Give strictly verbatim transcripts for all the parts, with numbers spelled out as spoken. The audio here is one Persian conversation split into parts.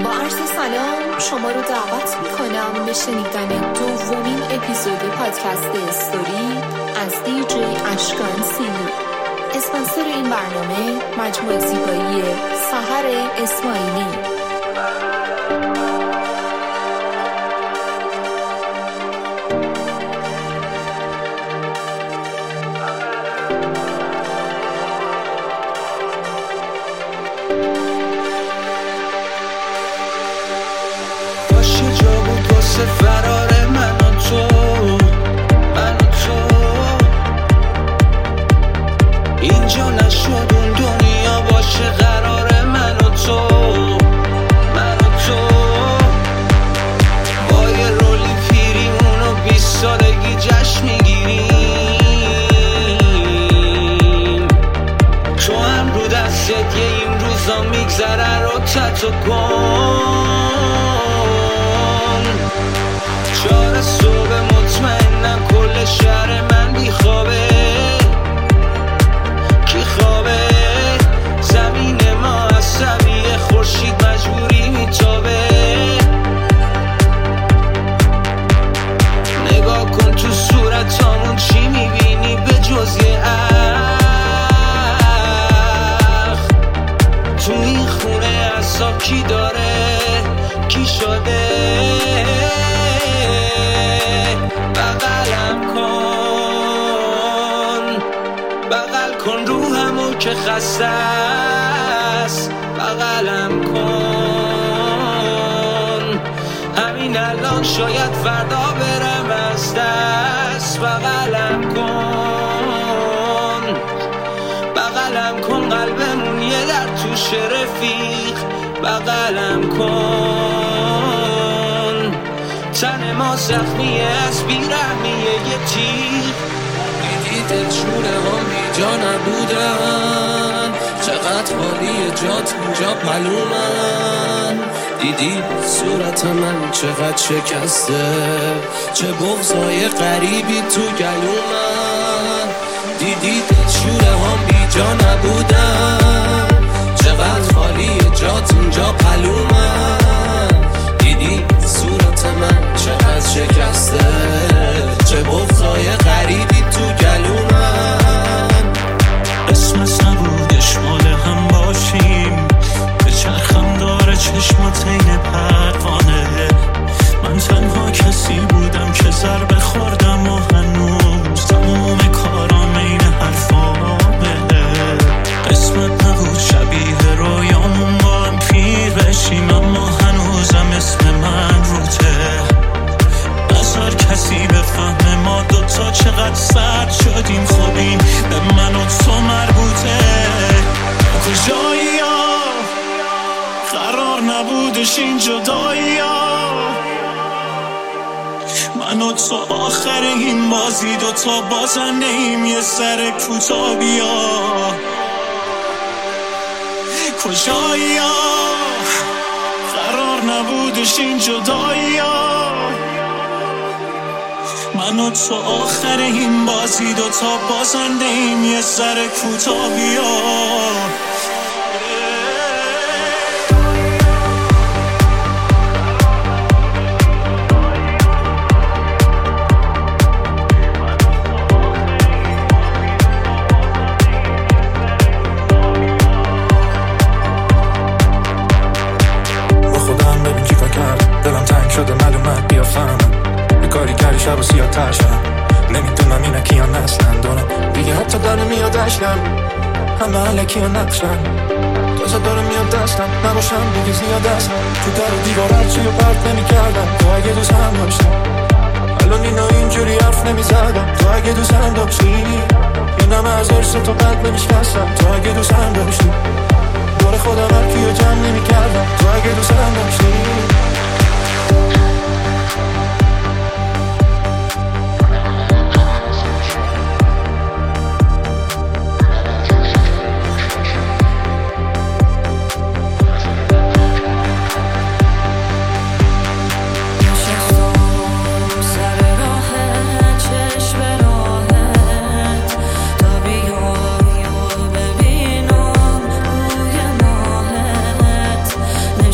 شما رو دعوت میکنم به شنیدن دومین اپیزود پادکست استوری از دی جی اشکان سیلو. اسپانسر این برنامه مجموعه زیبایی سحر اسماعیلی. فرار من و تو من و تو اینجا نشد اون دنیا باشه قرار من و تو من و تو با یه رولی پیریمون و بیست سالگی جشن میگیریم. تو هم رو دستت یه این روزا میگذره رو تتو کن. چهار صبح مطمئنم کل شهر من بیخوابه. کی خوابه؟ زمین ما عصبیه، خورشید مجبوری میتابه. نگاه کن تو صورتامون چی میبینی به جز یه اخ؟ تو این خونه عذاب کی داره؟ کی شده؟ بغلم کن بغل کن روحمو که خسته است. بغلم کن همین الان شاید فردا برم از دست. بغلم کن بغلم کن قلبمون یه در توش رفیق. بغلم کن تن ما زخمیه از بیرحمیه یه تیر. دیدی دلشونه هم بی جا نبودن، چقدر حالیه جات اینجا معلومن. دیدی صورت من چقدر شکسته، چه بغضای غریبی تو گلومن. دیدی دلشونه هم بی جا نبودن، چقدر حالیه جات اینجا معلومن. دیدی صورت من چقدر شکسته، چه بغضای غریبی تو گلومن. اسمت نبودش مال هم باشیم، به چرخم داره چشمات این پروانه. من تنها کسی بودم که ضربه خوردم و هنوز تموم کارام این حرفامه. اسمت نبود شبیه رویامون با هم پیر بشیم، اما هنوزم اسم من روته. نظر کسی بفهمه ما دوتا چقدر سرد شدیم. خب این به من و تو مربوطه. کجایی ها قرار نبودش این جدایی ها. من و تو آخر این بازی دوتا بازنده ایم، یه سر کوتا بیا. کجایی ها قرار نبودش این جدایی ها. من و تو آخر این بازی دوتا بازنده ایم، یه سر کوتا بیا. شب و سیاه ترشم نمیدونم اینا کیان نسلن دارم دیگه حتی داره میاد دشتم همه علکی ها نقشن تازه داره میاد دستم نباشم دیگه زیاد دستم تو در و دیوار هرچی و پرت نمی کردم تو اگه دوست هم داشتم الان اینا اینجوری حرف نمی زدم تو اگه دوست هم داشتی اینم از ارس تو قلب نمیشکستم تو اگه دوست هم داشتی دور خودم هرکی رو جمع نمی کردم تو اگه دوست هم داشتی. نه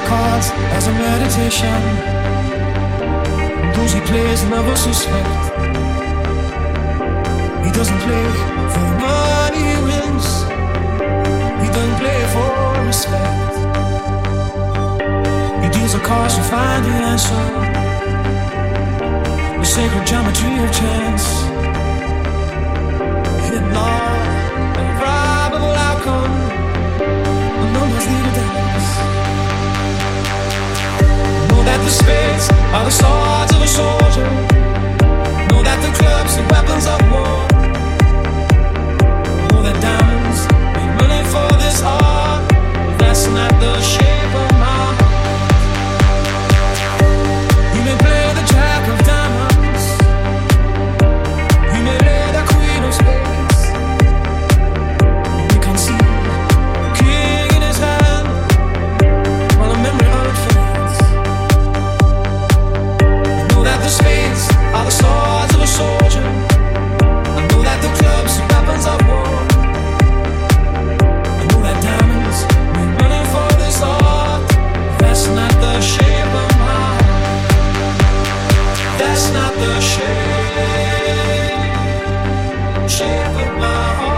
cards as a meditation. Those he plays never suspect. He doesn't play for the money he wins. He doesn't play for respect. He deals the cards to find the answer. The sacred geometry of chance. Hidden law, an improbable outcome. And no one's need to dance. Know that the spades are the swords of a soldier. Know that the clubs are weapons of war. Know that diamonds make money for this art. But that's not the shape of my heart. You may play the jack of diamonds. You may lay the queen of spades. You can see the king in his hand while the memory of it fades. Know that the spades are the swords of a soldier. I know that the clubs are weapons of war. I know that diamonds make money for this art. That's not the shape of my heart. That's not the shape, shape of my heart.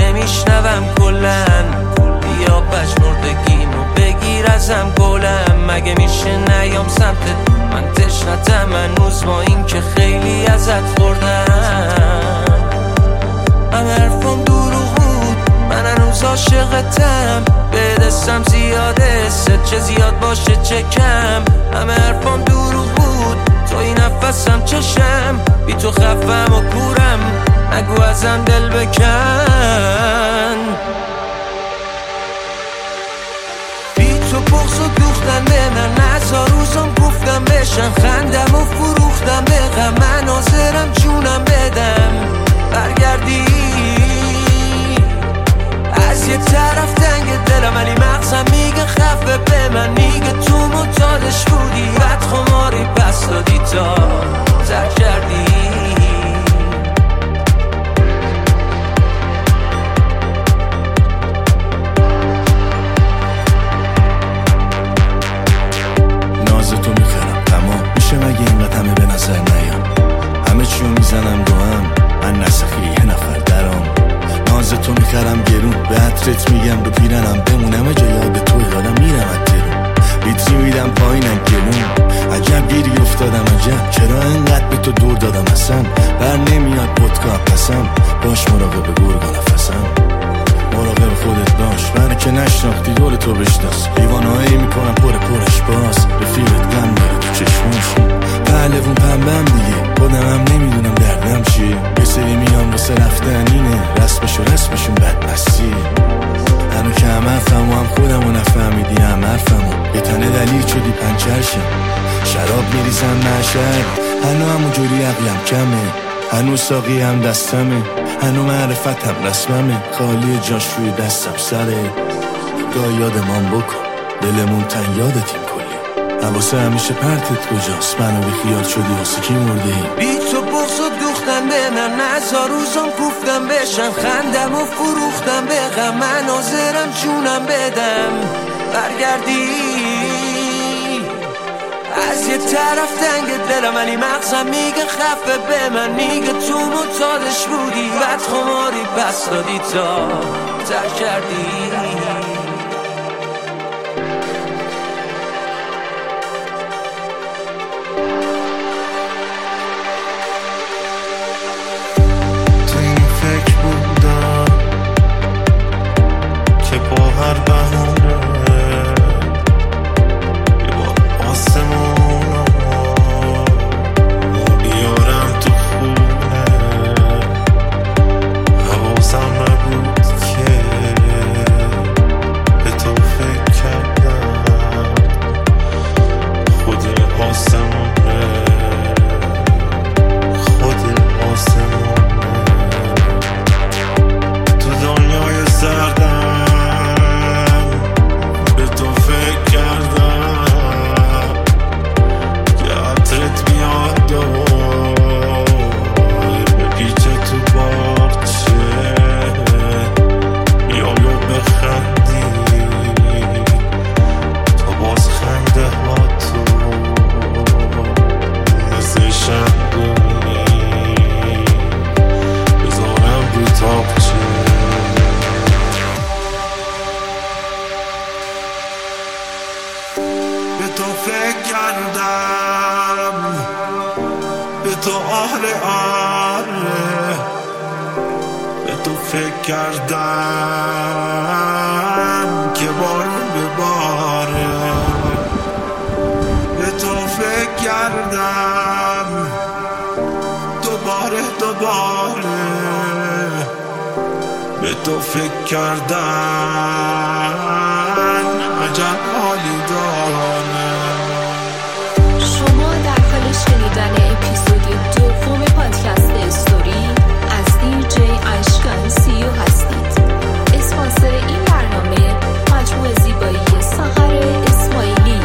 ازم گلم مگه میشه نیام سمتت؟ من تشنتم هنوز با این که خیلی ازت خوردم. من حرفم دروغ بود، من هنوز عاشقتم. به دستم زیاده ست، چه زیاد باشه چه کم. همه حرفم دروغ بود، تو این نفسم چشم. بی تو خفم و کورم، نگو ازم دل بکن. بی تو بغض و دوختن به من، نزار روزم گفتم بشم. خندم و فروختم به غم، من حاضرم جونم بدم. برگردی از یک طرف تنگ دلم، ولی مغزم میگه خفه به من. میگه تو معتادش بودی، بد خماری پس دادی تا ترک کردی. ناز تو میخرم تمام میشه، مگه اینقدر همه به نظر نیام. همه چیو میزنم دو هم، من نسخی یه نفر درام. ناز تو میخرم گرون، به عطرت میگم دو پیرنم بمونم. اجا یاد تو یادم میرم اترون، بیتری میدم پایینم گلون. عجب گیری افتادم عجب، چرا انقدر به تو دور دادم اصلا. بر نمیاد پدکا پسم، باش مراقب گرگا نفسم. مراقب خودت باش، برای که نشناختی دور تو بشناس. دیوانهایی میکنم پر پرش باز، رفیقت گم داره تو چشماش. پهلوون پنبم دیگه، خودم هم نمیدونم دردم چیه. یه سری میام واسه رفتن اینه، رسمش و رسمشون بدمستیه. هنو که هم حرفم و هم خودم و نفهمیدی هم حرفم و یه تنه دلیل شدی پنچرشم. شراب میریزم معشر، هنو همون جوری عقلم کمه. هنو ساقی هم دستمه، هنو معرفتم رسممه. خالی جاش روی دستم سره، گاه یادمان بکن دلمون تن یادتیم کلی. حواسه همیشه پرتت کجاست، منو بی خیال شدی واسه کی مرده ای. بی تو بغض و دوختن به من، نزار روزم گفتم بشم. خندم و فروختم به غم، من حاضرم جونم بدم. برگردی از یه طرف تنگ دلم، ولی مغزم میگه خفه به من. میگه تو معتادش بودی، بد خماری پس دادی تا ترک کردی. تو این فکر بودم که با هر بهونه یه بار آسمون بیارم تو خونه. حواسم نبود که به تو فکر کردم. خود آسمونه، خود آسمونه. تو دنیای سردم به تو فکر کردم که عطرت بیاد و بپیچه تو باغچه. بیای و بخندی تو باز خنده ها تو مثل شنگونی بذارم رو تاقچه. به تو فکر کردم، به تو آره آره، به تو فکر کردم که بارون به باره. به تو فکر کردم دوباره دوباره، به تو فکر کردم عجب حالی داره. شما در حال شنیدن اپیزود دوم پادکست استوری از دی جی اشکان سیو هستید. اسپانسر این برنامه مجموعه زیبایی سحر اسماعیلی.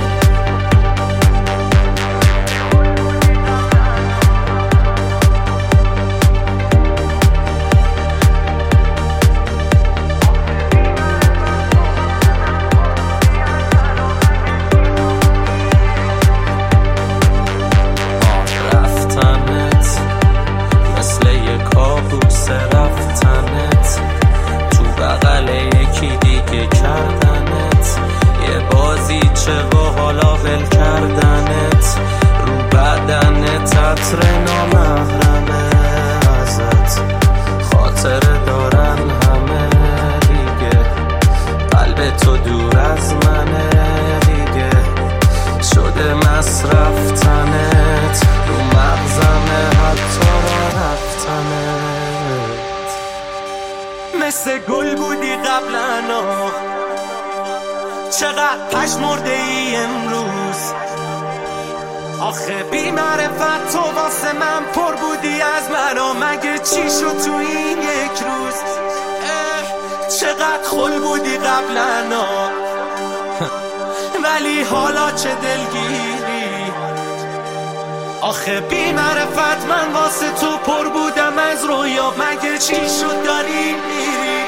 مازیچه و حالا ول کردنت رو بدنت عطر نامحرمه ازت خاطره دارن همه دیگه قلب تو دور از منه دیگه شده مصرف تنت رو مغزمه حتی را رفتنت مثل گل بودی قبلا چقدر پشمرده ای امروز آخه بی معرفت تو واسه من پر بودی از من و مگه چی شد تو این یک روز چقدر خل بودی قبلا ولی حالا چه دلگیری آخه بی معرفت من واسه تو پر بودم از رویا مگه چی شد داری میری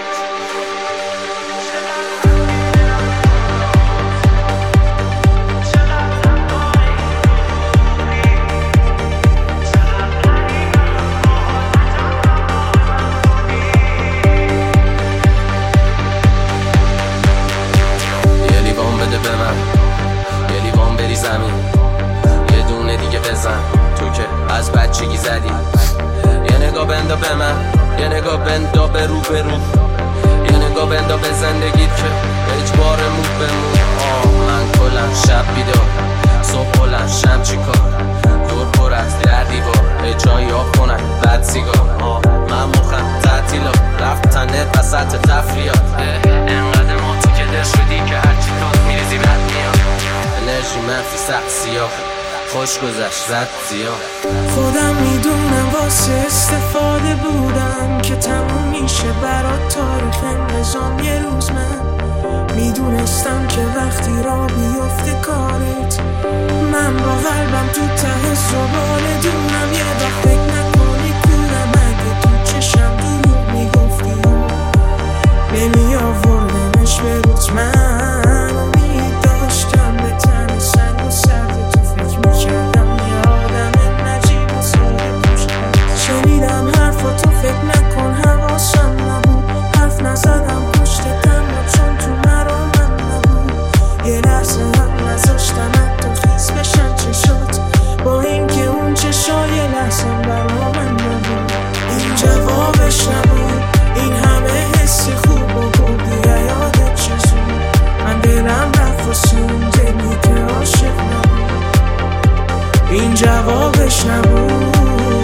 یه لیوان بری زمین یه دونه دیگه بزن تو که از بچگی زدی یه نگاه بندا به من یه نگاه بندا به رو به رو یه نگاه بندا به زندگیت که اجبار مو به مو آه من کلن شب بیدار صبح بلند شم چی کار دور پر از در دیوار جایی آب کنن بد سیگار آه من مخم تعطیلات رفتنت وسط تفریات انقدر ما تو که در شدی که هرچی تاد میریزی بد میاد انرژی منفی سخت سیاه خوش گذشت زد زیاد خودم میدونم واسه استفاده بودم که تموم میشه برات تاریخ نظام یه روز من میدونستم که وقتی را بیفته کارت من با قلبم تو ته زباله دونم یه دا فکر نکنی کورم اگه تو چشم دروغ میگفتی نمی آوردمش به روز من امید داشتم به تن سنگ و سرد تو فکر میکردم یه آدم نجیب و ساله پوشم شنیدم حرفا تو فکر نکن حواسم نبود حرف نزدم پشتتم چون تو مرامم نبود یه لحظه هم نذاشتم حتی خیز بشن چشات با اینکه اون چشای لحظه برامن نبود این جوابش نبود این همه حسی خوب و بودی یادت چزون من دلم رفت و سون دلی که عاشق نبود این جوابش نبود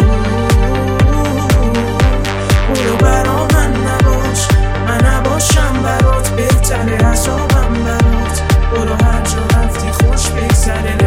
برو برا من نباش من نباشم برات بهتره عذابم برات برو هر جا رفتی خوش بگذره